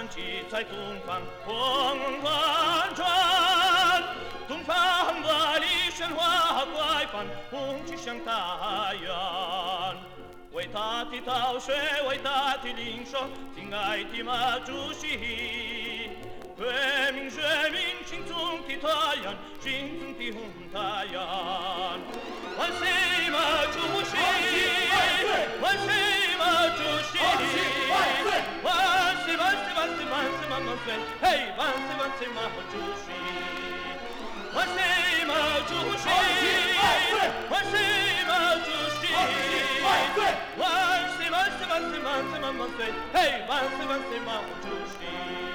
升起在东方，光万转。东方万里神话怪帆，红旗向大洋。伟大的稻穗，伟大的领袖，敬爱的毛主席。革命人民心中的太阳，心中的红太阳。万岁毛主席！万岁毛主席！万岁万岁万岁万岁万岁！嘿，万岁万岁毛主席！万岁毛主席！万岁毛主席！万岁万岁万岁万岁万岁！嘿，万岁万岁毛主席！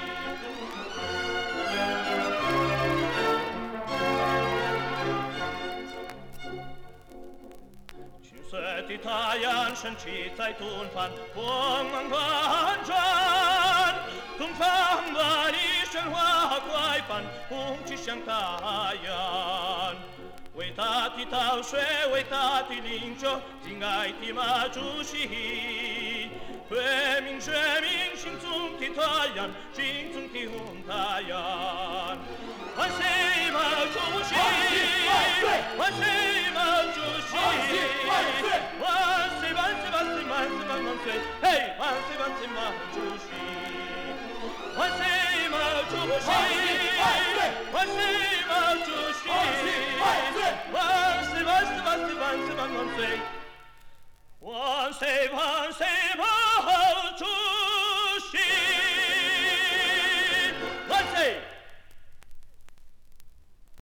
金色的太阳升起在东方，光芒万转。东方万里神话怪帆，红旗向大洋。伟大的稻穗，伟大的领袖，敬爱的毛主席。革命人民心中的太阳，心中的红太阳。万岁毛主席！万岁毛主席！万岁万岁万岁万岁万岁！嘿，万岁万岁毛主席！万岁毛主席！万岁毛主席！万岁万岁万岁万岁万岁！万岁万岁毛！